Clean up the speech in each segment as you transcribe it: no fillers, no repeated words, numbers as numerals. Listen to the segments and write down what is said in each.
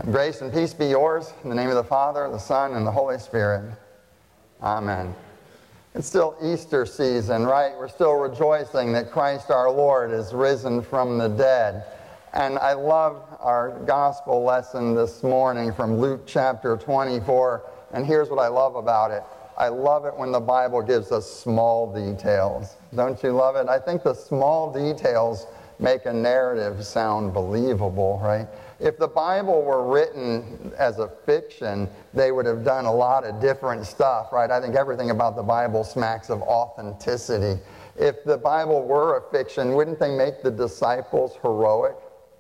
Grace and peace be yours. In the name of the Father, the Son, and the Holy Spirit. Amen. It's still Easter season, right? We're still rejoicing that Christ our Lord is risen from the dead. And I love our gospel lesson this morning from Luke chapter 24. And here's what I love about it. I love it when the Bible gives us small details. Don't you love it? I think the small details make a narrative sound believable, right? If the Bible were written as a fiction, they would have done a lot of different stuff, right? I think everything about the Bible smacks of authenticity. If the Bible were a fiction, wouldn't they make the disciples heroic?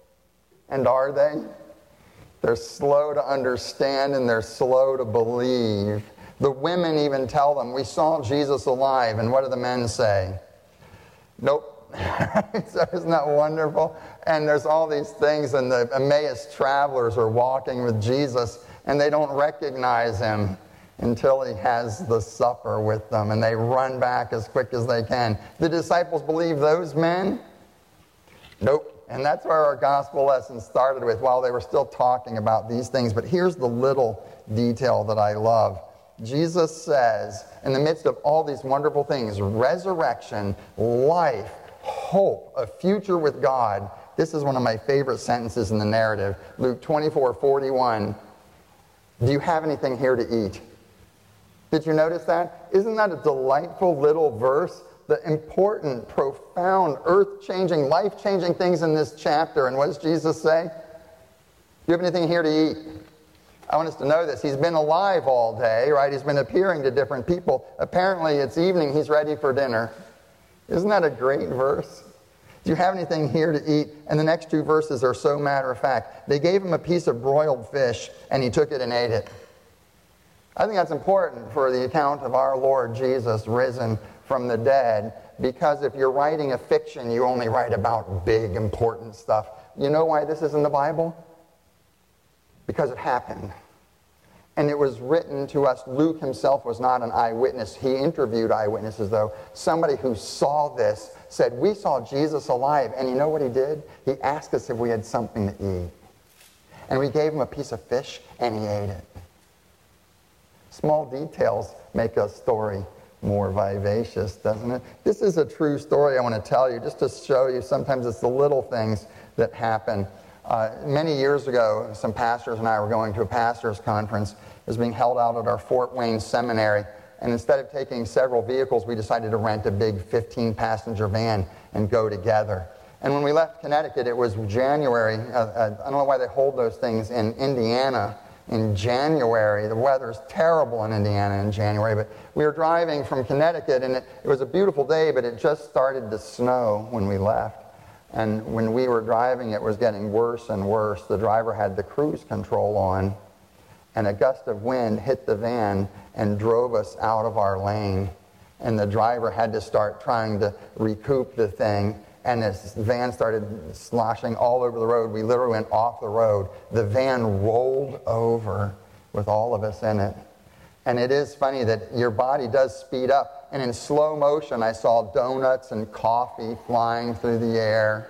And are they? They're slow to understand and they're slow to believe. The women even tell them, we saw Jesus alive. And what do the men say? Nope. So isn't that wonderful? And there's all these things, and the Emmaus travelers are walking with Jesus, and they don't recognize him until he has the supper with them, and they run back as quick as they can. The disciples believe those men? Nope. And that's where our gospel lesson started with, while they were still talking about these things. But here's the little detail that I love. Jesus says, in the midst of all these wonderful things, resurrection, life, hope, a future with God. This is one of my favorite sentences in the narrative. Luke 24:41. Do you have anything here to eat? Did you notice that? Isn't that a delightful little verse? The important, profound, earth-changing, life-changing things in this chapter. And what does Jesus say? Do you have anything here to eat? I want us to know this. He's been alive all day, right? He's been appearing to different people. Apparently, it's evening. He's ready for dinner. Isn't that a great verse? Do you have anything here to eat? And the next two verses are so matter of fact. They gave him a piece of broiled fish, and he took it and ate it. I think that's important for the account of our Lord Jesus risen from the dead, because if you're writing a fiction, you only write about big, important stuff. You know why this is in the Bible? Because it happened. And it was written to us. Luke himself was not an eyewitness. He interviewed eyewitnesses, though. Somebody who saw this said, we saw Jesus alive. And you know what he did? He asked us if we had something to eat. And we gave him a piece of fish, and he ate it. Small details make a story more vivacious, doesn't it? This is a true story I want to tell you, just to show you sometimes it's the little things that happen. Many years ago, some pastors and I were going to a pastor's conference. It was being held out at our Fort Wayne seminary. And instead of taking several vehicles, we decided to rent a big 15-passenger van and go together. And when we left Connecticut, it was January. I don't know why they hold those things in Indiana in January. The weather's terrible in Indiana in January. But we were driving from Connecticut, and it was a beautiful day, but it just started to snow when we left. And when we were driving, it was getting worse and worse. The driver had the cruise control on, and a gust of wind hit the van and drove us out of our lane. And the driver had to start trying to recoup the thing, and this van started sloshing all over the road. We literally went off the road. The van rolled over with all of us in it. And it is funny that your body does speed up. And in slow motion, I saw donuts and coffee flying through the air.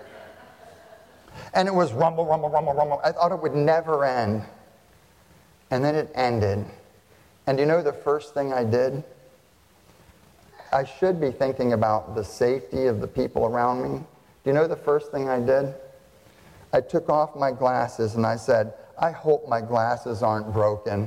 And it was rumble, rumble, rumble, rumble. I thought it would never end. And then it ended. And do you know the first thing I did? I should be thinking about the safety of the people around me. Do you know the first thing I did? I took off my glasses and I said, I hope my glasses aren't broken.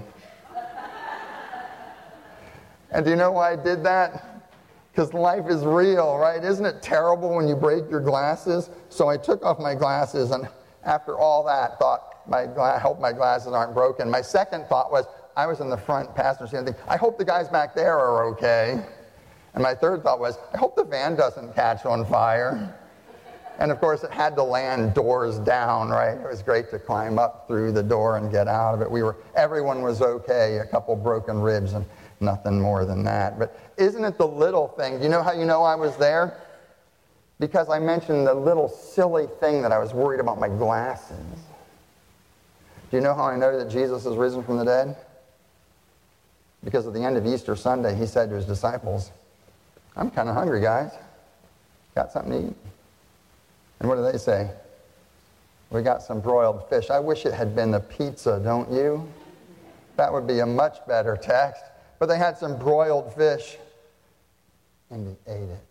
And do you know why I did that? Because life is real, right? Isn't it terrible when you break your glasses? So I took off my glasses, and after all that, thought, I hope my glasses aren't broken. My second thought was, I was in the front passenger seat, and thinking, I hope the guys back there are okay. And my third thought was, I hope the van doesn't catch on fire. And of course, it had to land doors down, right? It was great to climb up through the door and get out of it. Everyone was okay, a couple broken ribs and nothing more than that. But isn't it the little thing? Do you know how you know I was there? Because I mentioned the little silly thing that I was worried about my glasses. Do you know how I know that Jesus is risen from the dead? Because at the end of Easter Sunday, he said to his disciples, I'm kind of hungry, guys. Got something to eat? And what do they say? We got some broiled fish. I wish it had been a pizza, don't you? That would be a much better text. But they had some broiled fish, and he ate it.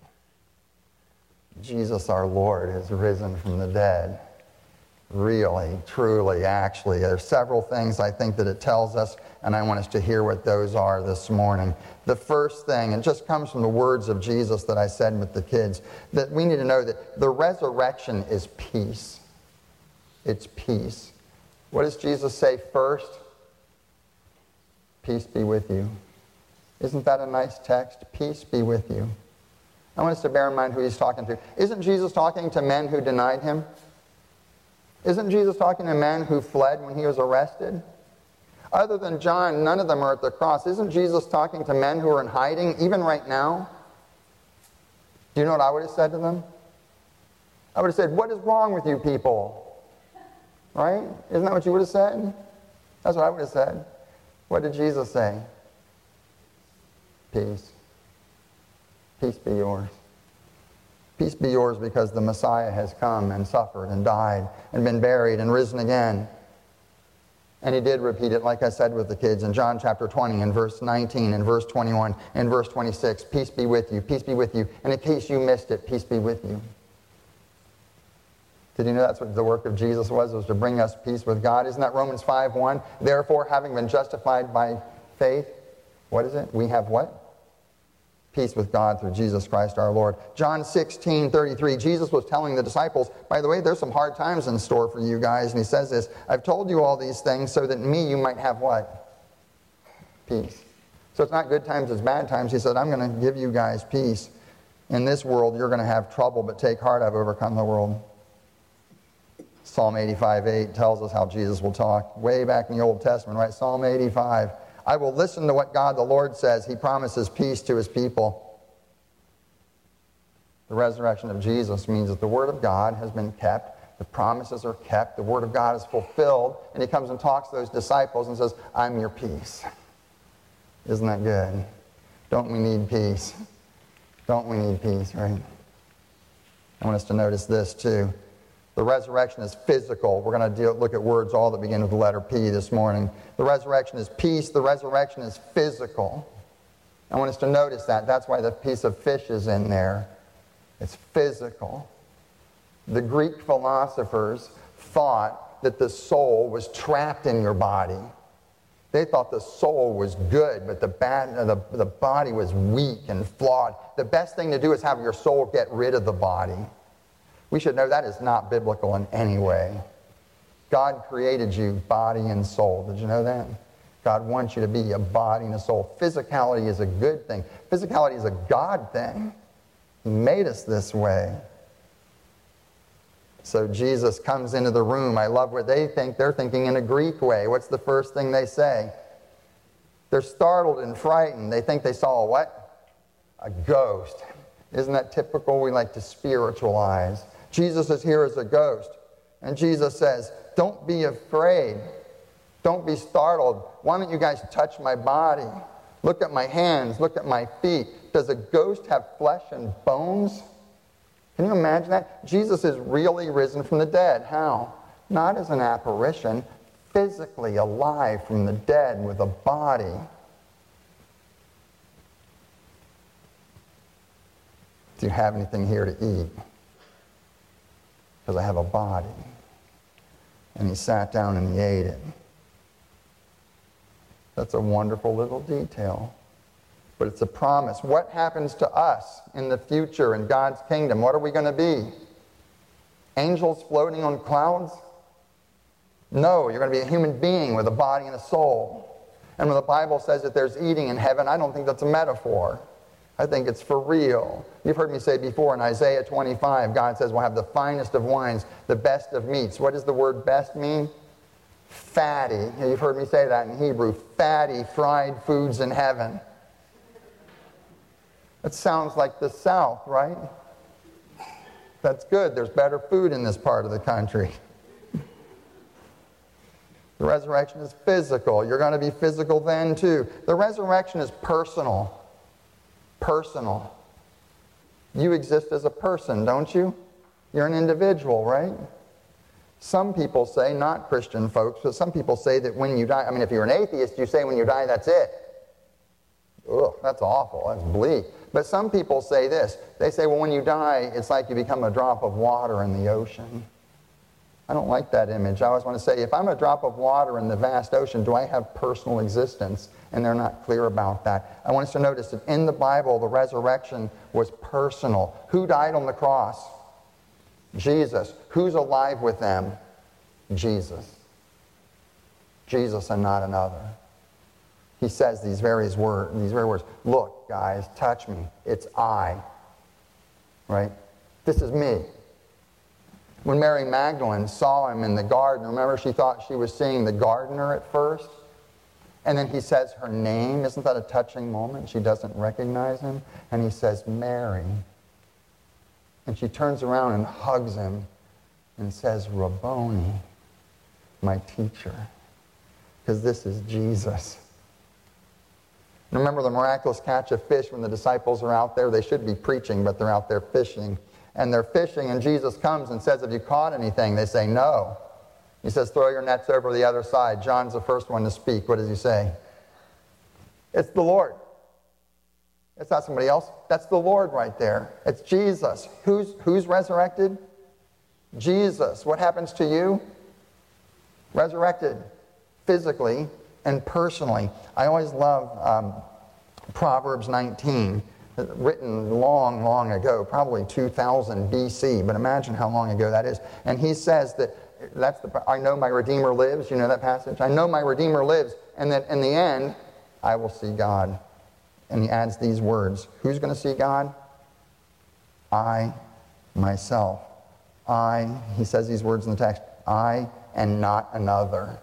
Jesus our Lord has risen from the dead. Really, truly, actually. There's several things I think that it tells us, and I want us to hear what those are this morning. The first thing, it just comes from the words of Jesus that I said with the kids, that we need to know that the resurrection is peace. It's peace. What does Jesus say first? Peace be with you. Isn't that a nice text? Peace be with you. I want us to bear in mind who he's talking to. Isn't Jesus talking to men who denied him? Isn't Jesus talking to men who fled when he was arrested? Other than John, none of them are at the cross. Isn't Jesus talking to men who are in hiding, even right now? Do you know what I would have said to them? I would have said, what is wrong with you people? Right? Isn't that what you would have said? That's what I would have said. What did Jesus say? Peace. Peace be yours. Peace be yours because the Messiah has come and suffered and died and been buried and risen again. And he did repeat it, like I said with the kids, in John chapter 20, in verse 19, in verse 21, in verse 26. Peace be with you. Peace be with you. And in case you missed it, peace be with you. Did you know that's what the work of Jesus was to bring us peace with God? Isn't that Romans 5:1? Therefore, having been justified by faith, what is it? We have what? Peace with God through Jesus Christ our Lord. John 16:33, Jesus was telling the disciples, by the way, there's some hard times in store for you guys. And he says this, I've told you all these things so that in me you might have what? Peace. So it's not good times, it's bad times. He said, I'm going to give you guys peace. In this world you're going to have trouble, but take heart, I've overcome the world. Psalm 85:8 tells us how Jesus will talk way back in the Old Testament, right? Psalm 85. I will listen to what God the Lord says. He promises peace to his people. The resurrection of Jesus means that the Word of God has been kept. The promises are kept. The Word of God is fulfilled. And he comes and talks to those disciples and says, I'm your peace. Isn't that good? Don't we need peace? Don't we need peace, right? I want us to notice this too. The resurrection is physical. We're going to look at words all that begin with the letter P this morning. The resurrection is peace. The resurrection is physical. I want us to notice that. That's why the piece of fish is in there. It's physical. The Greek philosophers thought that the soul was trapped in your body. They thought the soul was good, but the body was weak and flawed. The best thing to do is have your soul get rid of the body. We should know that is not biblical in any way. God created you body and soul. Did you know that? God wants you to be a body and a soul. Physicality is a good thing. Physicality is a God thing. He made us this way. So Jesus comes into the room. I love what they think. They're thinking in a Greek way. What's the first thing they say? They're startled and frightened. They think they saw a what? A ghost. Isn't that typical? We like to spiritualize. Jesus is here as a ghost. And Jesus says, don't be afraid. Don't be startled. Why don't you guys touch my body? Look at my hands. Look at my feet. Does a ghost have flesh and bones? Can you imagine that? Jesus is really risen from the dead. How? Not as an apparition, physically alive from the dead with a body. Do you have anything here to eat? Because I have a body. And he sat down and he ate it. That's a wonderful little detail. But it's a promise. What happens to us in the future in God's kingdom? What are we going to be? Angels floating on clouds? No, you're going to be a human being with a body and a soul. And when the Bible says that there's eating in heaven, I don't think that's a metaphor. I think it's for real. You've heard me say before in Isaiah 25, God says we'll have the finest of wines, the best of meats. What does the word best mean? Fatty. You've heard me say that in Hebrew. Fatty, fried foods in heaven. That sounds like the South, right? That's good. There's better food in this part of the country. The resurrection is physical. You're going to be physical then too. The resurrection is personal. Personal. You exist as a person, don't you? You're an individual, right? Some people say, not Christian folks, but some people say that when you die, I mean, if you're an atheist, you say when you die, that's it. Ugh, that's awful. That's bleak. But some people say this. They say, well, when you die, it's like you become a drop of water in the ocean. I don't like that image. I always want to say, if I'm a drop of water in the vast ocean, do I have personal existence? And they're not clear about that. I want us to notice that in the Bible, the resurrection was personal. Who died on the cross? Jesus. Who's alive with them? Jesus. Jesus and not another. He says these very words. Look, guys, touch me. It's I. Right? This is me. When Mary Magdalene saw him in the garden, remember she thought she was seeing the gardener at first? And then he says her name. Isn't that a touching moment? She doesn't recognize him. And he says, Mary. And she turns around and hugs him and says, Rabboni, my teacher. Because this is Jesus. Remember the miraculous catch of fish when the disciples are out there? They should be preaching, but they're out there fishing. And they're fishing, and Jesus comes and says, have you caught anything? They say, no. He says, throw your nets over the other side. John's the first one to speak. What does he say? It's the Lord. It's not somebody else. That's the Lord right there. It's Jesus. Who's resurrected? Jesus. What happens to you? Resurrected. Physically and personally. I always love Proverbs 19. Written long, long ago, probably 2000 BC, but imagine how long ago that is. And he says that, I know my Redeemer lives. You know that passage? I know my Redeemer lives, and that in the end, I will see God. And he adds these words. Who's going to see God? I, myself. He says these words in the text, I and not another.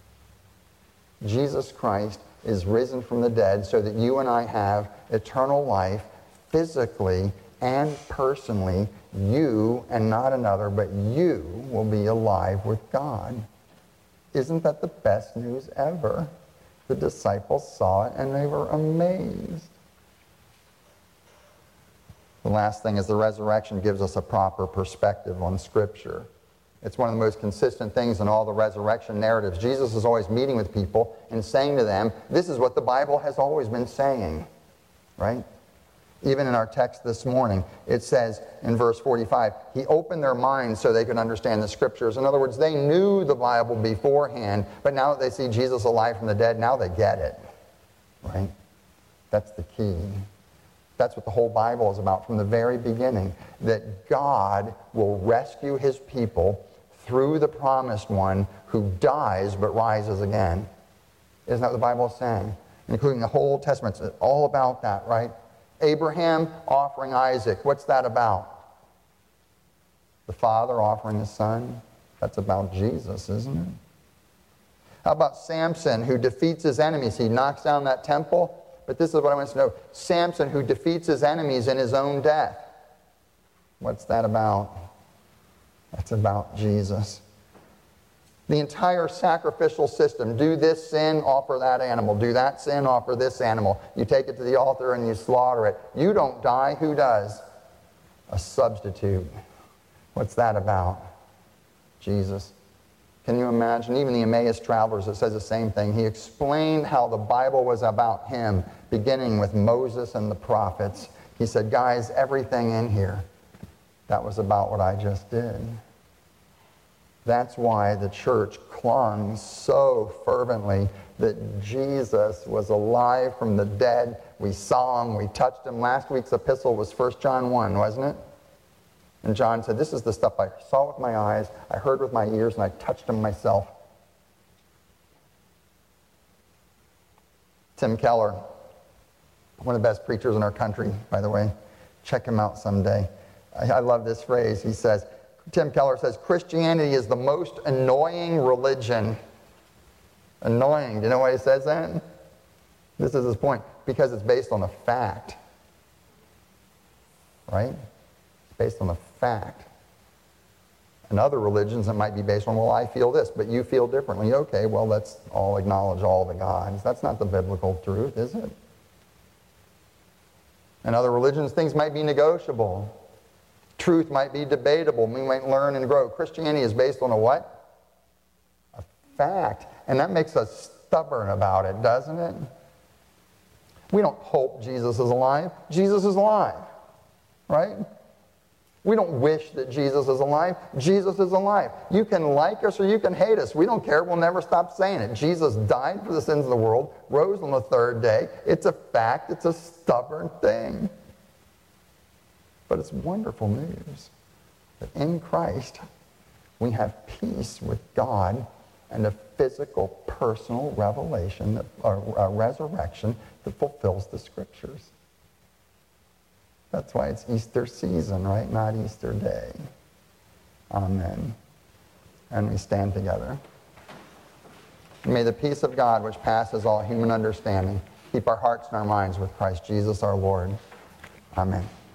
Jesus Christ is risen from the dead so that you and I have eternal life physically and personally. You and not another, but you will be alive with God. Isn't that the best news ever? The disciples saw it and they were amazed. The last thing is the resurrection gives us a proper perspective on Scripture. It's one of the most consistent things in all the resurrection narratives. Jesus is always meeting with people and saying to them, this is what the Bible has always been saying, right? Even in our text this morning, it says in verse 45, he opened their minds so they could understand the Scriptures. In other words, they knew the Bible beforehand, but now that they see Jesus alive from the dead, now they get it, right? That's the key. That's what the whole Bible is about from the very beginning, that God will rescue his people through the promised one who dies but rises again. Isn't that what the Bible is saying? Including the whole Old Testament. It's all about that, right? Abraham offering Isaac. What's that about? The father offering his son. That's about Jesus, isn't it? How about Samson, who defeats his enemies? He knocks down that temple. But this is what I want to know. Samson, who defeats his enemies in his own death. What's that about? That's about Jesus. The entire sacrificial system. Do this sin, offer that animal. Do that sin, offer this animal. You take it to the altar and you slaughter it. You don't die. Who does? A substitute. What's that about? Jesus. Can you imagine? Even the Emmaus travelers, it says the same thing. He explained how the Bible was about him, beginning with Moses and the prophets. He said, guys, everything in here, that was about what I just did. That's why the church clung so fervently that Jesus was alive from the dead. We saw him, we touched him. Last week's epistle was 1 John 1, wasn't it? And John said, this is the stuff I saw with my eyes, I heard with my ears, and I touched him myself. Tim Keller, one of the best preachers in our country, by the way. Check him out someday. I love this phrase. He says, Tim Keller says, Christianity is the most annoying religion. Annoying. Do you know why he says that? This is his point. Because it's based on a fact. Right? It's based on a fact. In other religions, it might be based on, well, I feel this, but you feel differently. Okay, well, let's all acknowledge all the gods. That's not the biblical truth, is it? In other religions, things might be negotiable. Truth might be debatable. We might learn and grow. Christianity is based on a what? fact. And that makes us stubborn about it, doesn't it? We don't hope Jesus is alive. Jesus is alive, right? We don't wish that Jesus is alive. Jesus is alive. You can like us or you can hate us. We don't care. We'll never stop saying it. Jesus died for the sins of the world, rose on the third day. It's a fact. It's a stubborn thing. But it's wonderful news that in Christ we have peace with God and a physical, personal revelation, a resurrection that fulfills the Scriptures. That's why it's Easter season, right? Not Easter Day. Amen. And we stand together. May the peace of God, which passes all human understanding, keep our hearts and our minds with Christ Jesus our Lord. Amen.